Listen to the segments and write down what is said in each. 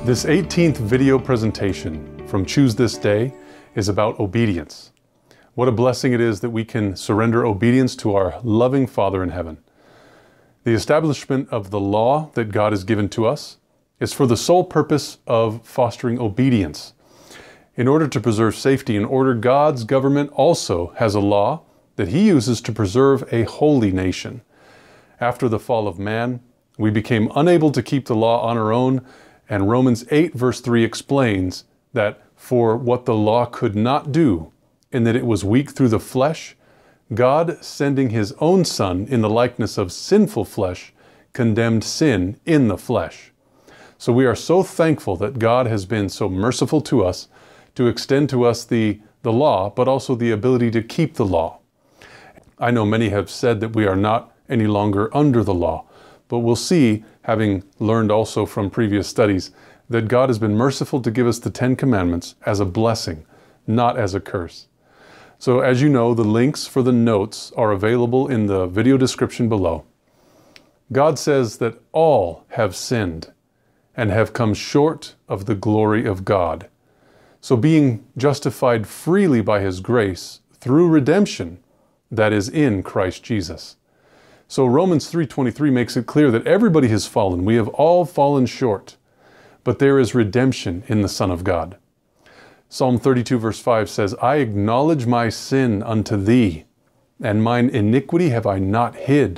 This 18th video presentation from Choose This Day is about obedience. What a blessing it is that we can surrender obedience to our loving Father in heaven. The establishment of the law that God has given to us is for the sole purpose of fostering obedience. In order to preserve safety and order, God's government also has a law that He uses to preserve a holy nation. After the fall of man, we became unable to keep the law on our own, and Romans 8 verse 3 explains that for what the law could not do, in that it was weak through the flesh, God, sending His own Son in the likeness of sinful flesh, condemned sin in the flesh. So we are so thankful that God has been so merciful to us to extend to us the law, but also the ability to keep the law. I know many have said that we are not any longer under the law, but we'll see, having learned also from previous studies, that God has been merciful to give us the 10 Commandments as a blessing, not as a curse. So as you know, the links for the notes are available in the video description below. God says that all have sinned and have come short of the glory of God. So being justified freely by His grace through redemption that is in Christ Jesus. So Romans 3:23 makes it clear that everybody has fallen. We have all fallen short, but there is redemption in the Son of God. Psalm 32 verse 5 says, I acknowledge my sin unto Thee, and mine iniquity have I not hid.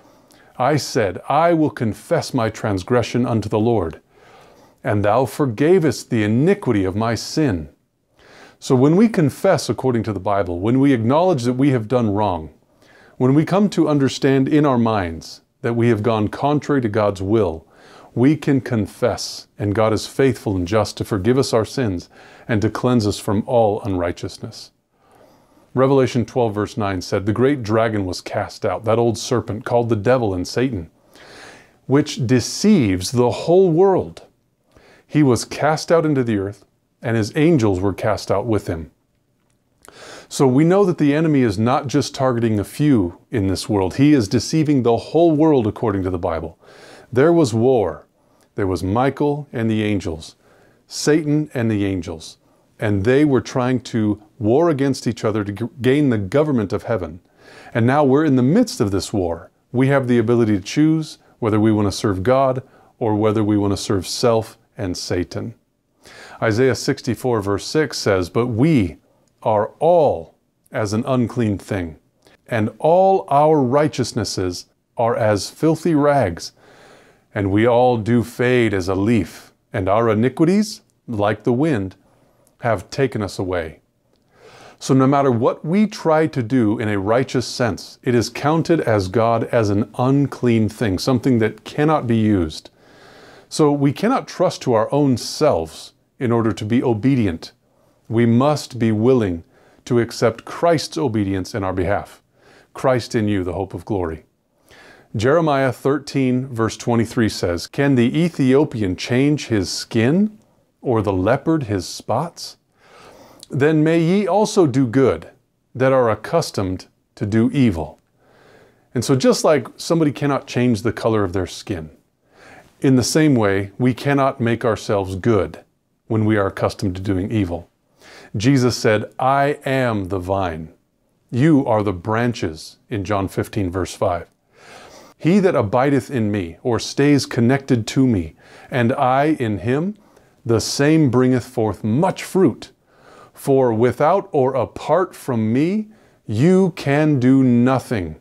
I said, I will confess my transgression unto the Lord, and Thou forgavest the iniquity of my sin. So when we confess according to the Bible, when we acknowledge that we have done wrong, when we come to understand in our minds that we have gone contrary to God's will, we can confess, and God is faithful and just to forgive us our sins and to cleanse us from all unrighteousness. Revelation 12 verse 9 said, the great dragon was cast out, that old serpent called the devil and Satan, which deceives the whole world. He was cast out into the earth, and his angels were cast out with him. So we know that the enemy is not just targeting a few in this world. He is deceiving the whole world according to the Bible. There was war. There was Michael and the angels, Satan and the angels, and they were trying to war against each other to gain the government of heaven. And now we're in the midst of this war. We have the ability to choose whether we want to serve God or whether we want to serve self and Satan. Isaiah 64 verse 6 says, but we are all as an unclean thing, and all our righteousnesses are as filthy rags, and we all do fade as a leaf, and our iniquities, like the wind, have taken us away. So no matter what we try to do in a righteous sense, it is counted as God as an unclean thing, something that cannot be used. So we cannot trust to our own selves in order to be obedient. We must be willing to accept Christ's obedience in our behalf. Christ in you, the hope of glory. Jeremiah 13 verse 23 says, can the Ethiopian change his skin, or the leopard his spots? Then may ye also do good, that are accustomed to do evil. And so just like somebody cannot change the color of their skin, in the same way, we cannot make ourselves good when we are accustomed to doing evil. Jesus said, I am the vine. You are the branches, in John 15 verse 5. He that abideth in me, or stays connected to me, and I in him, the same bringeth forth much fruit. For without or apart from me, you can do nothing.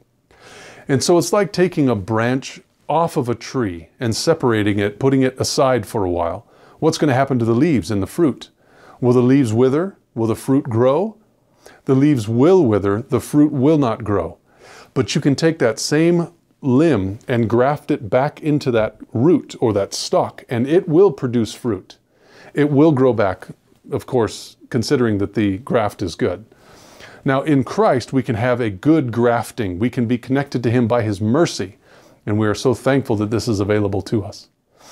And so it's like taking a branch off of a tree and separating it, putting it aside for a while. What's going to happen to the leaves and the fruit? Will the leaves wither? Will the fruit grow? The leaves will wither, the fruit will not grow. But you can take that same limb and graft it back into that root or that stalk, and it will produce fruit. It will grow back, of course, considering that the graft is good. Now in Christ, we can have a good grafting. We can be connected to Him by His mercy, and we are so thankful that this is available to us.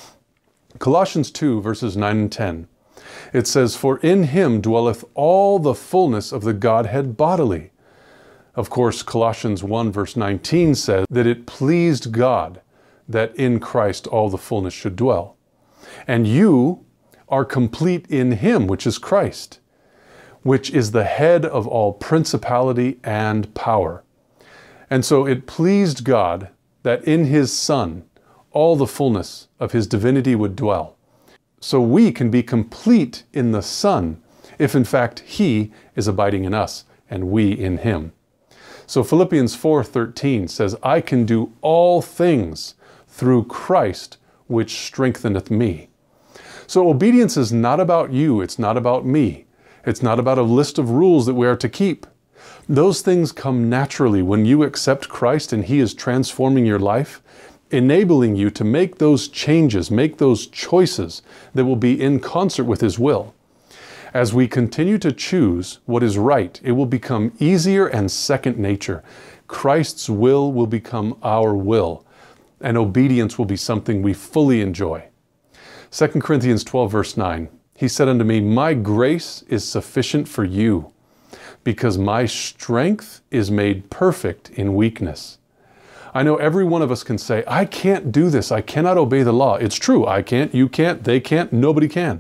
Colossians 2 verses 9 and 10. It says, for in Him dwelleth all the fullness of the Godhead bodily. Of course, Colossians 1 verse 19 says that it pleased God that in Christ all the fullness should dwell. And you are complete in Him, which is Christ, which is the head of all principality and power. And so it pleased God that in His Son all the fullness of His divinity would dwell. So we can be complete in the Son if in fact He is abiding in us and we in Him. So Philippians 4:13 says, I can do all things through Christ which strengtheneth me. So obedience is not about you, it's not about me. It's not about a list of rules that we are to keep. Those things come naturally when you accept Christ and He is transforming your life, enabling you to make those changes, make those choices that will be in concert with His will. As we continue to choose what is right, it will become easier and second nature. Christ's will become our will, and obedience will be something we fully enjoy. 2 Corinthians 12 verse 9, He said unto me, my grace is sufficient for you, because my strength is made perfect in weakness. I know every one of us can say, I can't do this, I cannot obey the law. It's true, I can't, you can't, they can't, nobody can.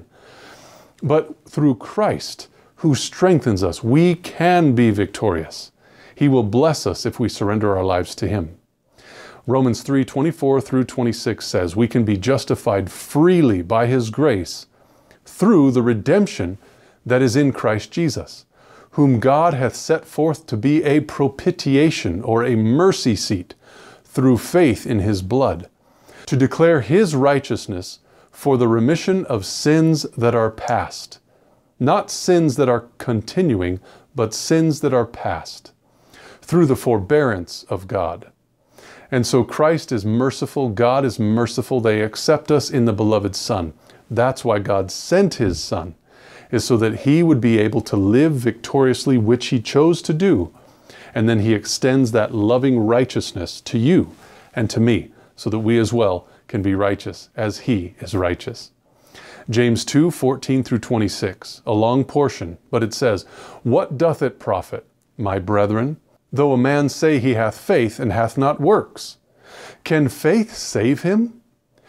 But through Christ, who strengthens us, we can be victorious. He will bless us if we surrender our lives to Him. Romans 3:24 through 26 says, we can be justified freely by His grace through the redemption that is in Christ Jesus, whom God hath set forth to be a propitiation or a mercy seat through faith in His blood, to declare His righteousness for the remission of sins that are past. Not sins that are continuing, but sins that are past, through the forbearance of God. And so Christ is merciful, God is merciful, they accept us in the beloved Son. That's why God sent His Son, is so that He would be able to live victoriously, which He chose to do. And then He extends that loving righteousness to you and to me, so that we as well can be righteous as He is righteous. James 2:14 through 26, a long portion, but it says, what doth it profit, my brethren, though a man say he hath faith and hath not works? Can faith save him?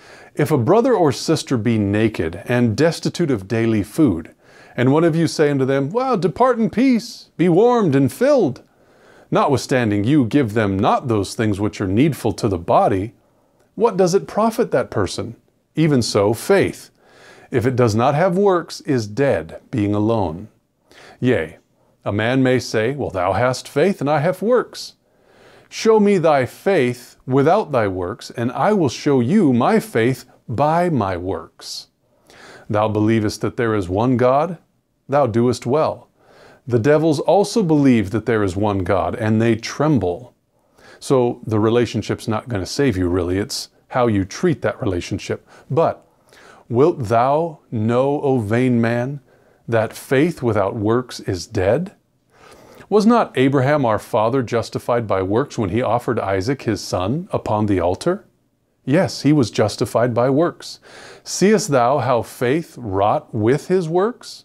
If a brother or sister be naked and destitute of daily food, and one of you say unto them, well, depart in peace, be warmed and filled, notwithstanding you give them not those things which are needful to the body, what does it profit that person? Even so, faith, if it does not have works, is dead, being alone. Yea, a man may say, well, thou hast faith, and I have works. Show me thy faith without thy works, and I will show you my faith by my works. Thou believest that there is one God? Thou doest well. The devils also believe that there is one God, and they tremble. So the relationship's not going to save you, really. It's how you treat that relationship. But wilt thou know, O vain man, that faith without works is dead? Was not Abraham our father justified by works when he offered Isaac his son upon the altar? Yes, he was justified by works. Seest thou how faith wrought with his works?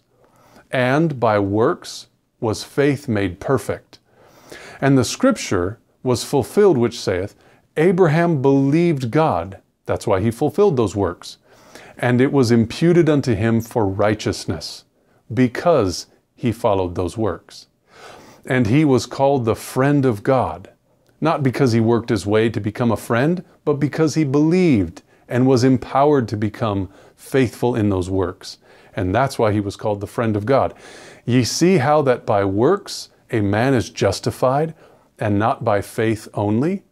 And by works was faith made perfect. And the scripture was fulfilled which saith, Abraham believed God. That's why he fulfilled those works. And it was imputed unto him for righteousness, because he followed those works. And he was called the friend of God, not because he worked his way to become a friend, but because he believed and was empowered to become faithful in those works. And that's why he was called the friend of God. Ye see how that by works a man is justified, and not by faith only?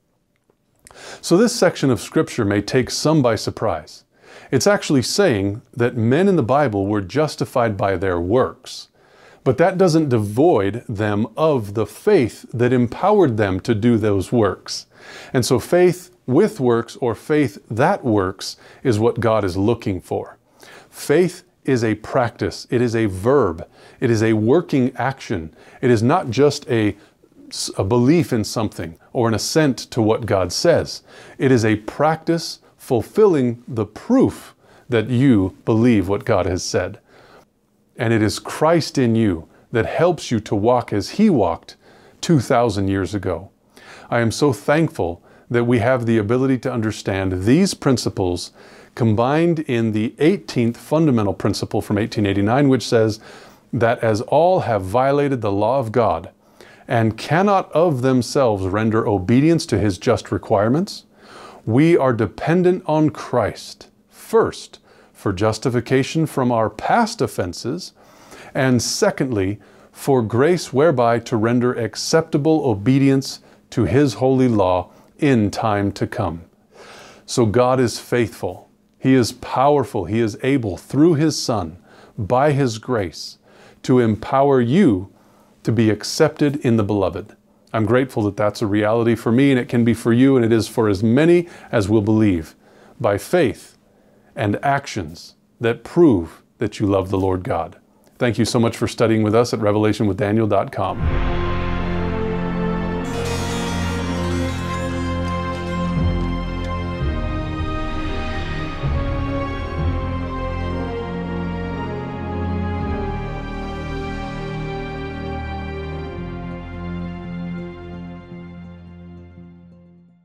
So this section of Scripture may take some by surprise. It's actually saying that men in the Bible were justified by their works, but that doesn't devoid them of the faith that empowered them to do those works. And so faith with works, or faith that works, is what God is looking for. Faith is a practice. It is a verb. It is a working action. It is not just a belief in something or an assent to what God says. It is a practice fulfilling the proof that you believe what God has said. And it is Christ in you that helps you to walk as He walked 2,000 years ago. I am so thankful that we have the ability to understand these principles combined in the 18th fundamental principle from 1889, which says that as all have violated the law of God and cannot of themselves render obedience to His just requirements, we are dependent on Christ, first, for justification from our past offenses, and secondly, for grace whereby to render acceptable obedience to His holy law in time to come. So God is faithful. He is powerful. He is able, through His Son, by His grace, to empower you to be accepted in the Beloved. I'm grateful that that's a reality for me, and it can be for you, and it is for as many as will believe by faith and actions that prove that you love the Lord God. Thank you so much for studying with us at RevelationWithDaniel.com.